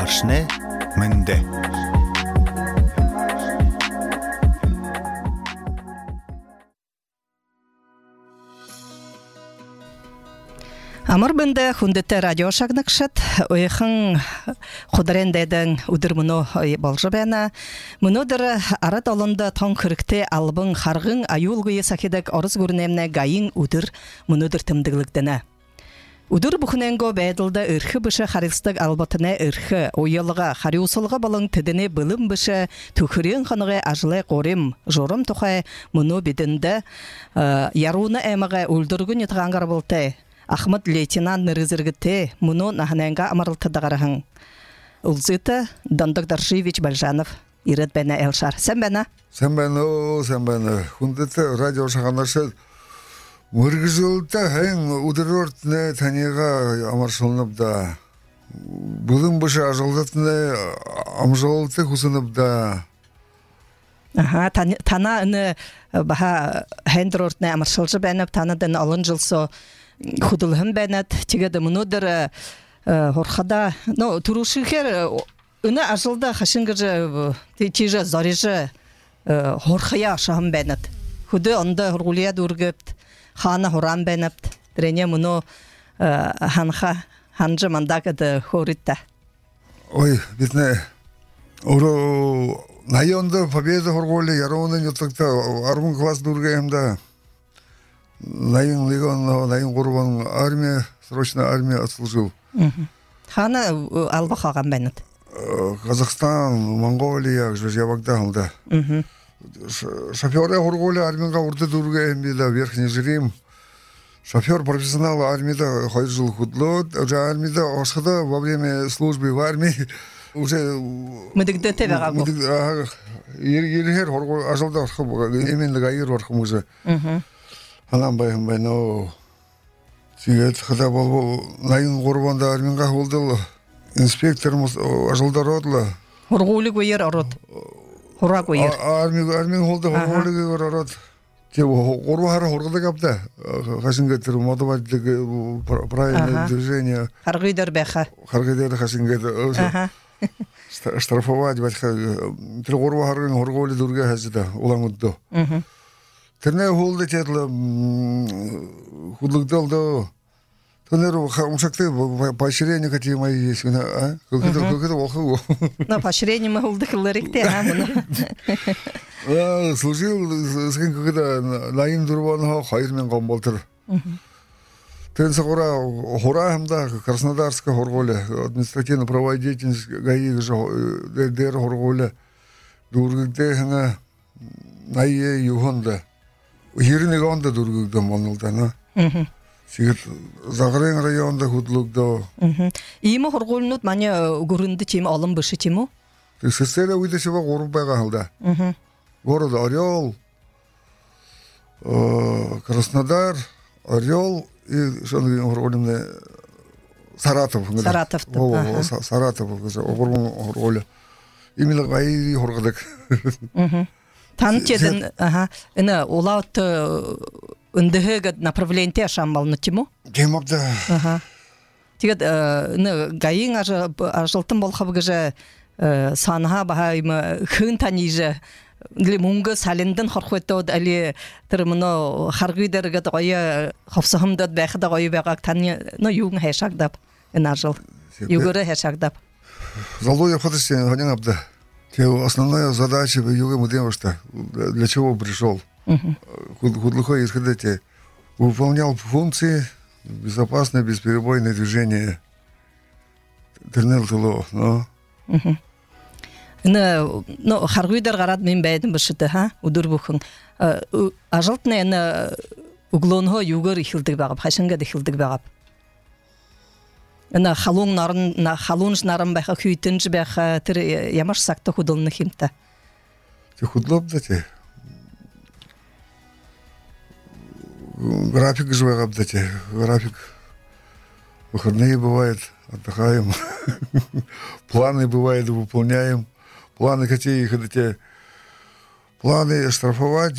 Ашне Менде. Амыр бінде хүндетті радио шағнықшыт, ойықын құдырендейдің үдір мұны болжы бәні. Мұнудыр арат олынды тоң күрікте албың қарғың аюлғыйы сақедік орыз көрінеміне ғайын үдір мұнудыр тымдығылықтыны. Үдір бұқыненго бәйділді үрхі бұшы қарылстық албатыны үрхі, ойылыға, қариусылға балың тідіне білім бұшы, түкірен қанығы ажылай қорым, жорым тұқай мұны бедінді, яруыны әміға үлдіргін етіғанғар болты. Ахмад лейтенант нырызыргыте мұны наханайынға амарылты дағарығын. Ұлзыты Дондық Даршевич Бальжанов, ирет бәні Элшар. Сән бәні? Сән бәні. Хүндеті радио шағанашы мұргызылты әйін ұдырортыны таниға амаршылынып да. Бұлың бұшы ажылдатыны амжылты құсынып да. Тана үні баға әйіндірортыны амаршылжы бәніп, таныдың алын жылсы Худулхын бәнәт, тегеді мұнудыр хорхада, тұрушығыр үні ажылда қашыңғыры тежі зарежі хорхая ашағын бәнәт. Худы онда хорғулия дұргіпт, хана хоран бәнәпт, дірене мұны ханжы мандағыды хоритті. Ой, бітіне, ұры найонда победа хорғулі яровының ютықта арғын класс дұргайымда. Найын легон, найын құрбан армия, срочно армия отслужил. Хана алба қаған бәнет? Казахстан, Монголия, Жабагда алда. Шофер құрғолы армияға ұрды дұрға әмбейді, верхний жирим. Шофер профессионал армияда қой жыл худло, уже армияда осқыда во время службы в армии уже... Мүдікді тәбе қағу? Ергер құрғол ажалда орқым, еменлігі айыр орқым уже. Анам байым байно сигет хада бол найын құрбанда арминға олдыл инспекторымыз ажылдар одлы. Хорғулы көйер ород. Хора көйер. Армин олды хорғулы көйер ород. Те құрбахары хорғыда капта. Хашингеттер мотоваттығы правильное движение. Харғыдар бәқа. Харғыдар хашингеттер. Штрафовать батқа. Тір құрбахарын хорғулы дұрға хазыда. Олан ұдды. Тэрнээ хуулдэ чадла худлагдалда тэрнэр хамшагтай поощрение какие мои есть а как-то оху на поощрение мы хулдыкларыкте служил когда лайн дурванга хайрмен гомболтер Тенсагора хорахмда Краснодарская хорголе административно-правовая деятельность ГАИ дер хорголе дургыгде хана найе югонда Хиринеге онда дұргыгда молнылдана. Сигет Зағырен районда худлугда. Иймі хорғолынут мане ғұрынды тем алым бұшы тему? Сестері өйдесіба ғорып байға алда. Город Орел, Краснодар, Орел и хорғолымды Саратов. Саратов, хорғолы. Именно ғайы хорғадық. Танытедін, олауты үндігі направленте ашамалыны тему? Темапда. Тегет, ғайын ажылтын болқабығы жа саныға бағайымы күн танижы, мұңғы салендін хорқуетті өд әлі тұрмыны қарғыдырғыд ғойы қопсығымдыд бәқіді ғойы бәғақ таны юғын хәшағдап, ажыл, югыры хәшағдап. Залдоя фотосен, ғанен абда. Основная задача в юге мудема, что для чего пришел. Худлухой исходите выполнял функции безопасное, бесперебойное движение. Тернел тыло, но. Харгуйдар гарад мен бәйдім бішіті, ұдыр бұқын. Ажылтына углонға югыр ихілдік бағып, хашынға дихілдік бағып. Халун нарын бәқа күйтінж бәқа тір ямаш сақты худылны химта. Те худлоп да те. График же бәғап да те. График. Выходные бывает, отдыхаем. Планы бывает, выполняем. Планы какие их те. Планы штрафовать.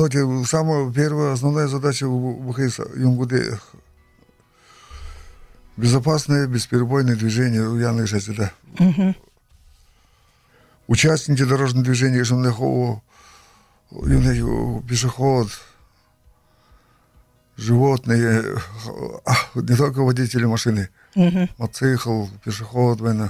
Самая первая основная задача в Юнгуде безопасное, бесперебойное движение у Яны Шати, да. Участники дорожного движения, пешеход, животные, не только водители машины, мотоцикл, пешеход, война.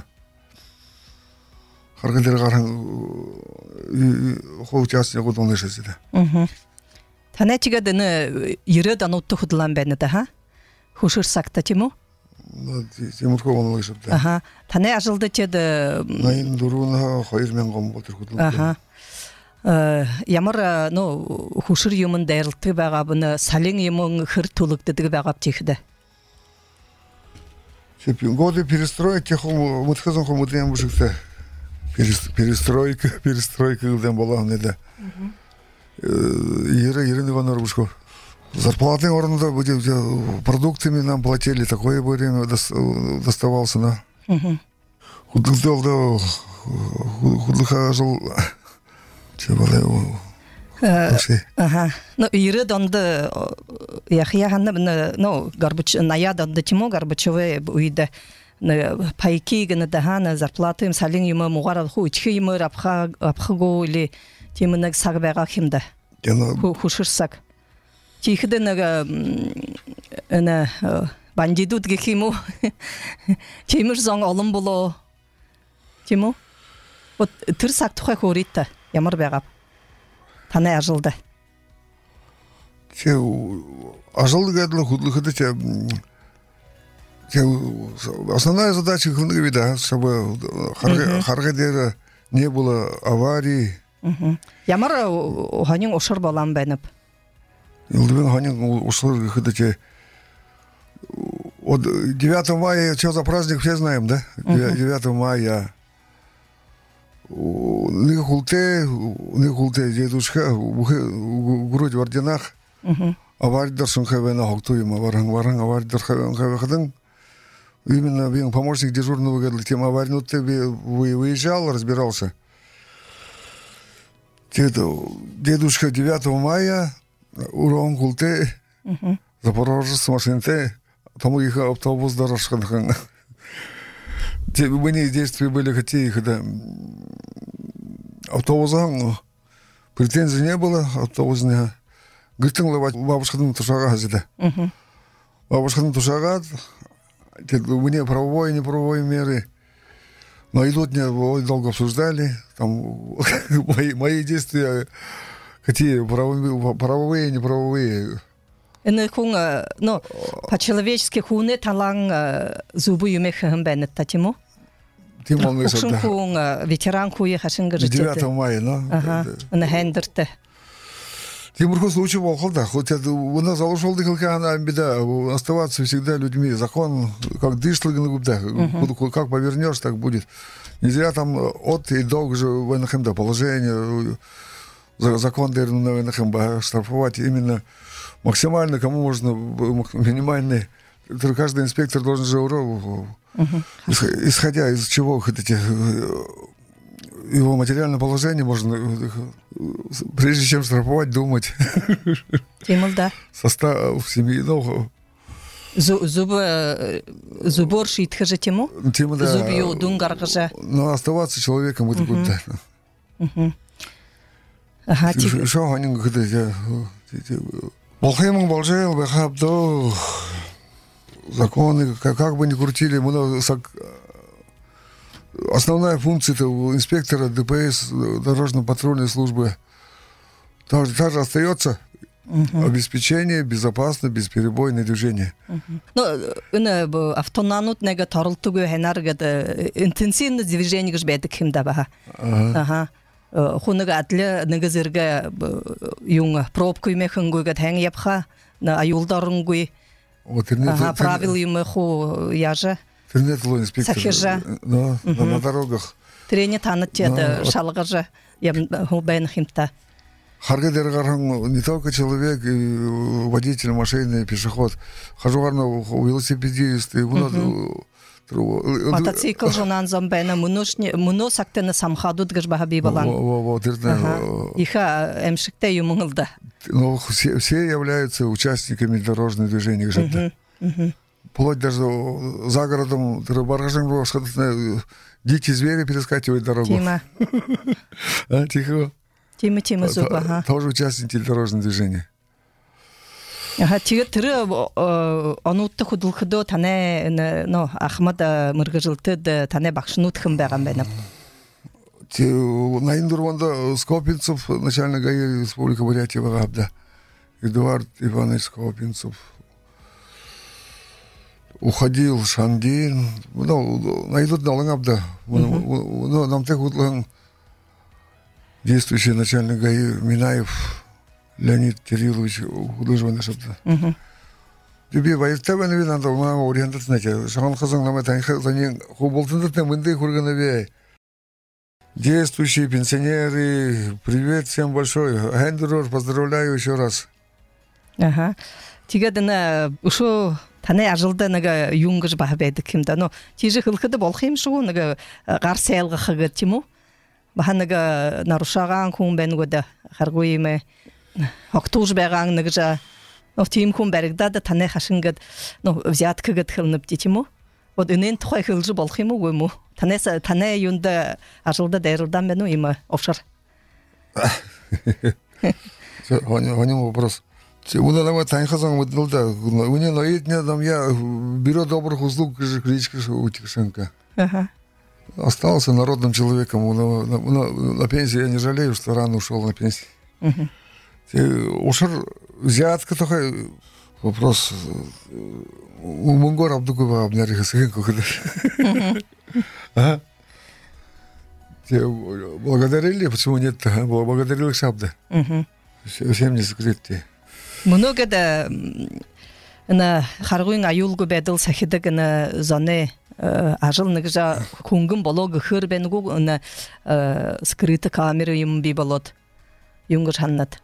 Участник удалный Шати, да. Танетига дыны ерөдан утты худылан бәні да, ха? Хушырсакта тему? Тимурко он лышып, да. Ага. Тане ажылды теді... Найын дуруна хайырмен қом болтыр худылан. Ага. Ямар, хушыр юмын дайрылты бағабыны сален юмын хыр тулықтыдығы бағаб текіді. Годы перестройки, мытхызын хомуден бұшықта. Перестройка гылден болағын еді. Ерін Иванор Бушко. Зарплатный орнында продуктами нам платили, такое время доставался на худлыха жыл Иры донды яхияханны ная донды тимо Горбачевы уйды пайки гыны даханы зарплатым салин юмы муғарал ху ичхи юмы апхыгу или темінік сағбайға кемді хушырсак тихідінігі бандидудге кему темір зоң олым болу тему тұрсак тұқай көрітті ямар байғап таны ажылды ажылды кәділі худлыхыды основная задача чтобы харгадера не было аварий. Ямар ханин ошыр балам бәніп? Илдыбен ханин ошыр хыдаче. 9 мая, что за праздник, все знаем, да? 9 мая. Нихулте, дедушка, грудь в орденах. Аварий даршын хавена хоктуем, варан аварий даршын хавен. Именно был помощник дежурного говорил, тем аварий, ты выезжал, разбирался. Дедушка 9 мая, урон култе, Запорожец машинте, тому их автобус дорожка. Мы не действия были какие, когда автобуса, претензий не было, автобус не... Говорит, бабушка тушага зида. Бабушка тушага, мне правовой, неправовой меры. Но идут не долго обсуждали, там мои действия, какие правовые, неправовые. По-человечески хуне талан зубы юмеха бенет татимо. Хушин хун ветеран хуе хашин гажите. 9 мая, Ага, на хендерте. Тимурко случай был, да, хоть у нас заложил дыхалка, беда, оставаться всегда людьми, закон, как дышло, как повернешь, так будет. Не зря там от и долг же военных положение, закон наверное, штрафовать именно максимально, кому можно, минимальный, каждый инспектор должен же исходя из чего хотите, его материальное положение можно, прежде чем штрафовать, думать. Тимул, да. Состав семьи, Зубор шитха же тему? Тему, да. Зубью дунгарга же. Но оставаться человеком, это будет, да. Ага, Что они говорят? Болхайман Болжел, Бахабдо, законы, как бы ни крутили, основная функция инспектора ДПС, дорожно-патрульной службы, та же остается. Обеспечение безопасное, бесперебойное движение. Автонанут нега тарылтугу хенаргада интенсивное движение гжбедик химдаба. Ага. Хунага атле негазерга юнга пробку механгуга тэнг япха на аюлдарынгуй. Ага, правил юмеху яжа. Интернет-ло инспектор. Сахижа. На дорогах. Трене танат теда шалгажа. Ям хубен химта. Харгадер не только человек, и водитель машины, пешеход. Хожу велосипедист, мотоцикл жонан зомбена муно сактена самхадут гажбаха бибалан. Иха эмшикте юмыңылда. Все являются участниками дорожного движения. вплоть даже за городом баргашем дикие звери перескакивают дорогу. Тима. Тихо. Тима зуба, ага. Тоже участники дорожного движения. Ага, тиге тирі анутты худылхыды тане, Ахмада мыргыжылты тане бақшын утхым бәған бәніп. На Индурванда Скопинцев, начальник ГАИ Республики Бурятия, Вагабда. Эдуард Иванович Скопинцев. Уходил Шандин. Найдут на Лангабда. Нам так вот действующий начальник ГАИ Минаев Леонид Кириллович художественный шабда. Тебе воевтаваны винанда, у ориентат знаете. Шаган хазан нам это они хуболтынды темынды хурганове. Действующие пенсионеры, привет всем большой. Хендерор, поздравляю еще раз. Ага. Тиге дына ушу тане ажылды нага юнгыш бахабайды кимда. Но тиже хылхыды болхим шу нага гарсайлга хыгы тиму. Баханага нарушаган кун бенгода харгуиме. Октуж беган нагжа. Но тим кун берегда да тане хашынгад, взяткыгад хылнып тиму. Вот инен тухай хылжы болхиму гойму. Тане юнда ажылда дайрылдан бену има офшар. Ваним вопрос. Уна нам таньхазан выдалда. Уне наидня нам я бюро добрых услуг кричка утикшенка. Остался народным человеком. На пенсии я не жалею, что рано ушел на пенсию. Ушар взятка такой вопрос. У Мунгора Абдукова обняриха сыгынку кыдыр. Благодарили, почему нет? Благодарил шабда. Всем не секрет. Много да на харгуин аюлгу бедил сахидак на зоне ажил нагжа хунгым болог хырбенгу на скрыта камеры им биболот юнгыр ханнат.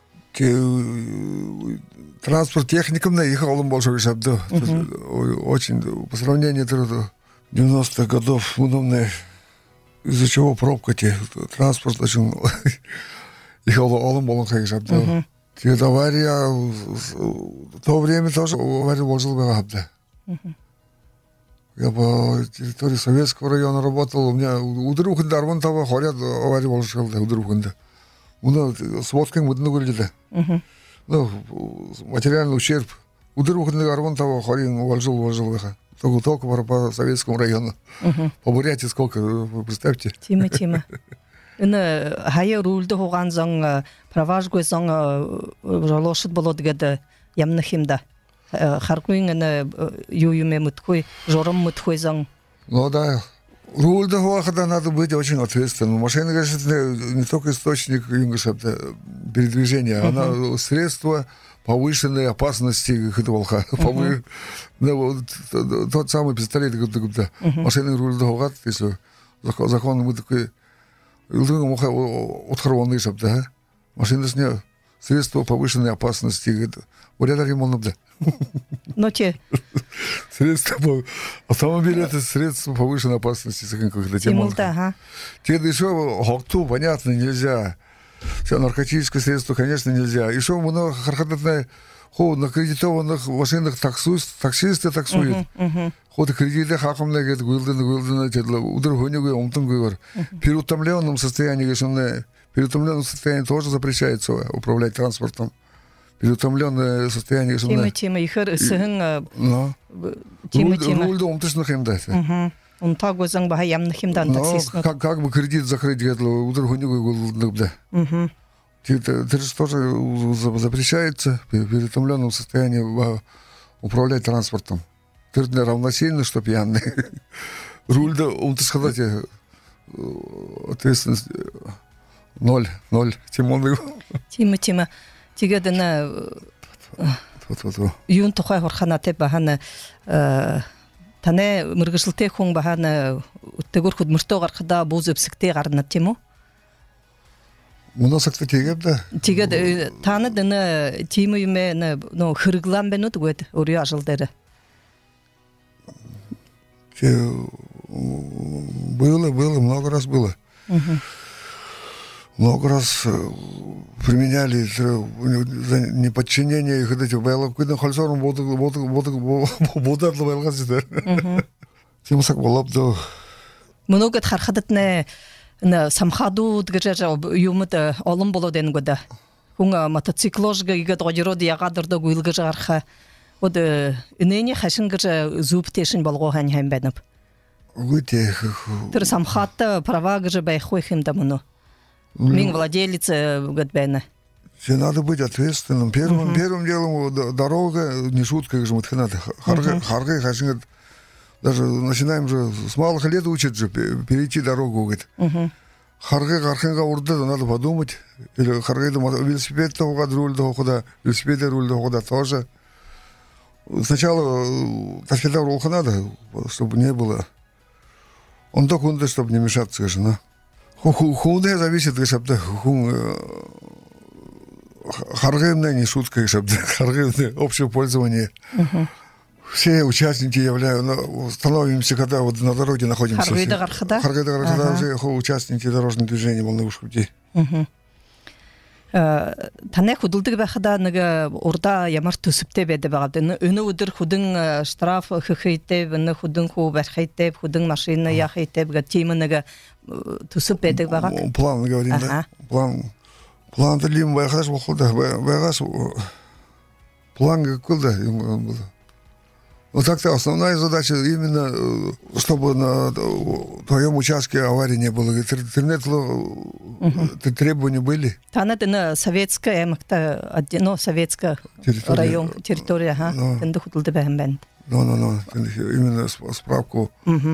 Транспорт техникам наехал он большой шабда. Очень по сравнению 90-х годов из-за чего пробка транспорт очень ехал он болон хай шабда. Авария в то время тоже авария вложил бы габда. Я по территории Советского района работал, у меня у друга дарван того хорят авария вложил у друга. С водкой мы говорили. Материальный ущерб. У друга дарван того хорят вложил. Только по Советскому району. По Бурятии сколько, вы представьте. Тима. Хая рулды хоған заң праваж гой заң жалошыд болот гады ямнахимда. Харкуин ююме мыткой, жором мыткой заң. Ну да, рулды хоғада надо быть очень ответственным. Машина, конечно, не только источник передвижения, она средство повышенной опасности хытволха. Тот самый пистолет, машина рулды хоғад, если закон мы такой отхоронный шабда. Машина с нее средство повышенной опасности. Бурята ремонт. Но те. Средство автомобиль это средство повышенной опасности. Те еще хокту, понятно, нельзя. Все наркотическое средство, конечно, нельзя. Еще много хархататное на кредитованных машинах таксисты таксуют. Ходы кредиты хакамна говорит, гуилден, удар гоню, умтун говорит. Переутомленном состоянии, переутомленном состоянии тоже запрещается управлять транспортом. Переутомленное состояние, Тима, ихыр сыгын. Тима. Рульда умтышных им дать. Он так гозан баха ямных им дан таксистно. Как бы кредит закрыть, удар гоню, да. Это тоже запрещается в переутомленном состоянии управлять транспортом. Ты равносильно, что пьяный. Руль, да, ты сказать, ответственность 0. Тимон. Тима. Тигадана юн тухай хорханате бахана тане мыргышылте хон бахана тегур худмыртогар кыда бузыпсыкте гарна тему. У нас, кстати, да. Тигад таны дана тиму юме на хырглан бенут год урю ажылдары. Было, много раз было. много раз применяли за неподчинение их эти байлап күйден халсорун бодарлы байлгазыды. Темсак болапты. Много хархадатне на самхаду дгежа юмат олым боло ден года. Хунга мотоцикложга ига дожиро диягадырда гуйлга жарха. Од инене хашингжа зуптешин болго хан хэмбэнэп. Гуйте. Тэр самхатта права гжа байхойхим дамно. Мин владелец гадбэна. Все надо быть ответственным. Первым делом дорога не шутка, как же вот надо. Харгай хашингат. Даже начинаем же с малых лет учат же перейти дорогу, говорит. Харгайга урда надо подумать. Или харгайда велосипед руль куда, велосипед руль куда тоже. Сначала таскета рулха надо, чтобы не было. Он только он, чтобы не мешаться, конечно. Хунде зависит, чтобы харгайна не шутка, чтобы харгайна общее пользование. Все участники становимся, когда вот на дороге находимся. Харгайда гархада? Харгайда гархада уже участники дорожного движения волновых путей. Тане худулдык бахада нага орда ямар төсөптө беде багады. Өнө өдөр худын штраф хыхыйтеп, өнө худын ху бархыйтеп, худын машина яхыйтеп га теминага төсөп беде бага. План говорим, да? План делим байхаш болхуда. Байгас план какой да было. Вот так-то основная задача именно, чтобы на твоем участке аварии не было. Интернет требования были. Танадына советская, советская район, территория, тенды худулды бэхэмбэн. Именно справку.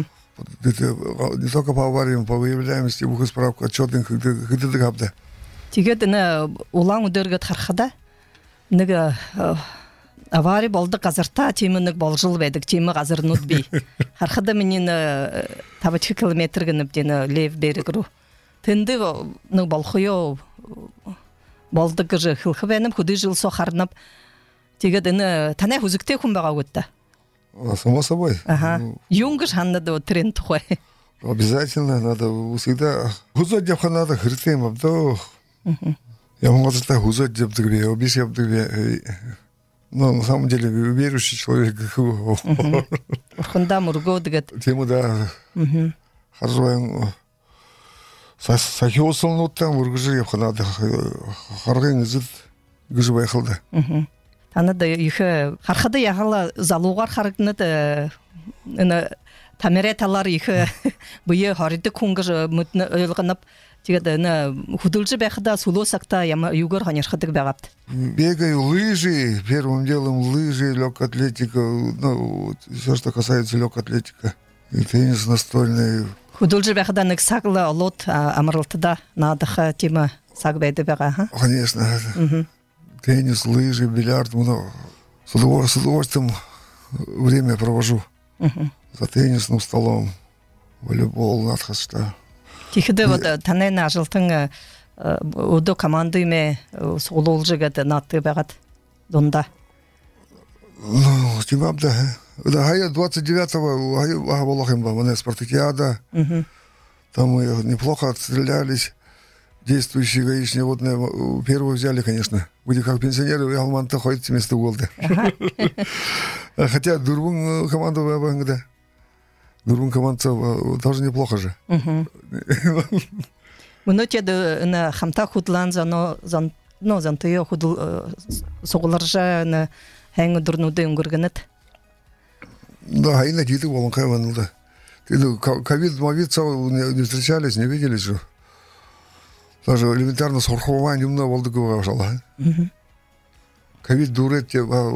Не только по авариям, по выявляемости, бух справку отчетных хыдыды габда. Тигет улан удыргат хархада. Нага авария болды қазырта темінік болжыл бәдік темі қазыр нұтбей. Харқада менен 2 километр гініп лев берік ру. Тінді болхойо болды күжі хылқы бәнім худы жыл соқарынып. Тегедіні тәне хүзікте күн баға өтті. Само собой. Юнгыш ханнады тренд қой. Обязательно надо всегда хузот деп надо хыртем абда. Я могу сказать хузот деп дегбе, обис деп дегбе. Но на самом деле верующий человек. Урхында мурго дегет. Тему да. Харжуен сахиосыл ноттан ургыжы деп ханады. Харгын зыт гыжы байхылды. Танада ихе хархада яхала залугар харгнат тамереталар ихе бые хариды кунгыжы мутны ылгынып тигедена худулжы бэхда сулосакта яма югор ханерхадык бэгапты. Бегаю лыжи, первым делом лыжи, легкая атлетика, все, что касается легкой атлетика. И теннис настольный. Худулжы бэхда ник сагла лот амралтыда надыха тема сагбайды бэга, ха? Конечно. Теннис, лыжи, бильярд, много. С удовольствием время провожу. За теннисным столом, волейбол, надхаста. Тихиде вот танен ажылтың удо командыйме сололжыгады натты бәгат донда. Ну, тимам да. Да, хая 29-го волохим ба, мане спартакиада. Там мы неплохо отстрелялись. Действующие гаишние водные первые взяли, конечно. Были как пенсионеры, Алманта ходит вместо голды. Хотя Дурбун команду да. Дурбун команда тоже неплохо же. Мнөте на хамта худлан зантыё худл соғыларжа на хәңі дұрнуды үңгіргінет. Да, хайна дейді болын қайванылды. Ковид, не встречались, не виделись же. Даже элементарно сорхование немного волды говорила. Ковид дурет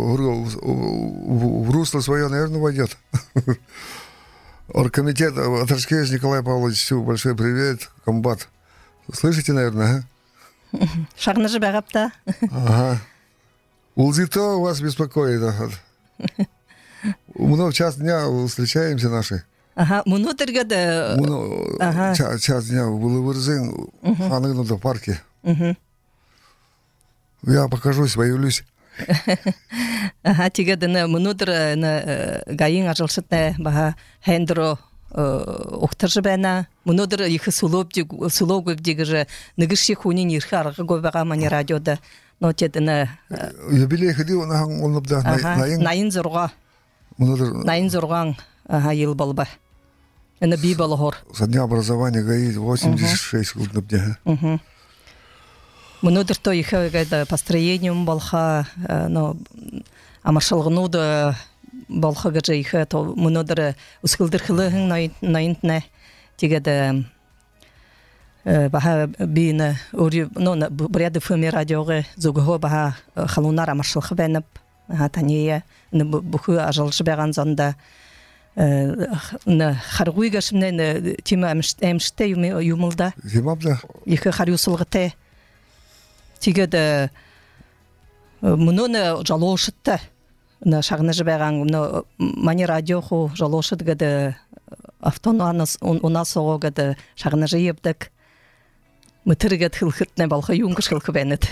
в русло свое, наверное, войдет. Оргкомитет Отрашкевич Николай Павлович, всю большой привет, комбат. Слышите, наверное, а? Шарны же бәғапта. Ага. Улзито вас беспокоит. Мы в час дня встречаемся наши. Ага, мунутыргады. Час дня был вырзен, ханыну до парке. Я покажусь, появлюсь. Ага, тигедіні мұнудыр гайын ажылшытны баға хендро ухтаржы бәна. Мұнодыр ехі сұлау көбдегі же нүгіші хунин ерхі арғы көбіға мани радиода. Но тедіні... Юбилей ходи, онаң олныбда найын зұрға. Найын зұрған ел болба. Әні бей балы хор. Со дня образования ГАИ 86 олныбда. Мұнодыр то ехі построением болха, амашылғынуды болха гажа ехі, мұнодыр ұскылдыр қылығын найынтіне тегеді баха бейіні бұряды фөме радиоғы зұғығы баха қалунар амашылғы бәніп танея бұхы ажылшы бәған зонда қарғуй гашымнен тема әмшітті юмылда ехі қарюсылғыты тегеді мұны жалошытты шағыны жібәған мани радиоху жалошыт гады автон у нас ого гады шағыны жиебдік мытыргат хылхытны балха юнгыш хылхы бәнет.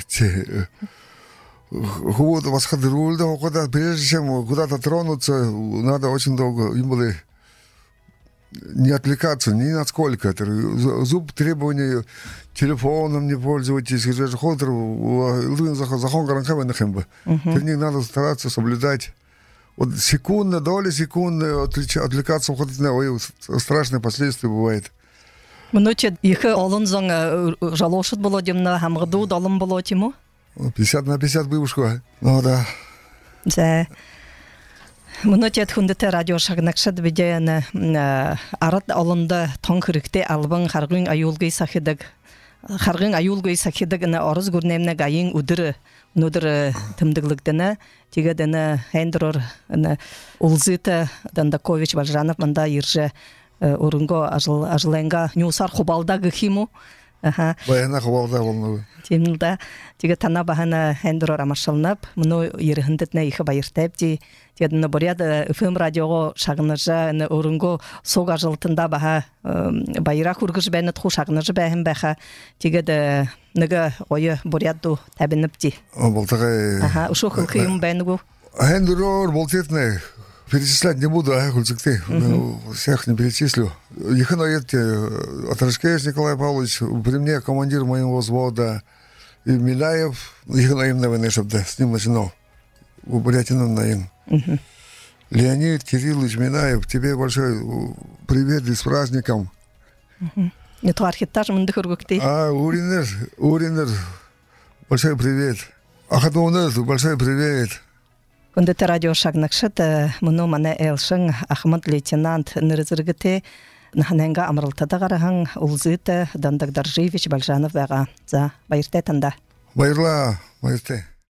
Вот восходрульда, куда прежде чем куда-то тронуться, надо очень долго им было не отвлекаться ни на сколько. Зуб требований телефоном не пользоваться, них надо стараться соблюдать. Вот секунда, доля секунды отвлекаться, страшные последствия бывает. Мнуче ехі олын зоң жалошыт было демна, хамғыду долым было тему? 50 на 50 бывушку, ну да. Зә. Мнуче әтхундыты радио шағынақшыд бедейіні арат олынды тоң күрікте албың қарғын айулгай сақидық. Қарғын айулгай сақидық орыз көрнеміне ғайын үдірі, нүдірі тымдығлықтыны, тегедіні әндірір ұлзыты Дандакович Балжанов мында ерже орынға ажылайынға нюсар құбалда ғықиму. Баяна құбалда болмау. Темілда, теге тана бағана әндірор амашылынап, мұны ерігіндетіне ехі байыртайып де, тегедіні бұряды үфім радиоға шағыныжа, орынға соқ ажылытында баға байырақ үргіж бәйіні тұқу шағыныжы бәйін бәйіға, тегеді нүгі ойы бұряду тәбініп де. Болтағай... Ұшу қылқиым бәйіні бұл? Әндірор болтетіне. Перечислять не буду, хульцикты, всех не перечислю. Еханоед Отрашкевич Николай Павлович, при мне командир моего взвода, и Миляев, Еханоим на войне, чтобы с ним начинал, у Бурятином наин. Леонид Кириллович Миляев, тебе большой привет и с праздником. Не то архитаж, мындыхургукты. Уринер, большой привет. Ахадунер, большой привет. Күндеті радио шағынақшыд, мұны мана әлшің Ахмад лейтенант нырызыргіте нәханенға амырылтады қарағың ұлзыты Дандагдаржиевич Балжанов бәға за байырты танда. Байырла, байырты.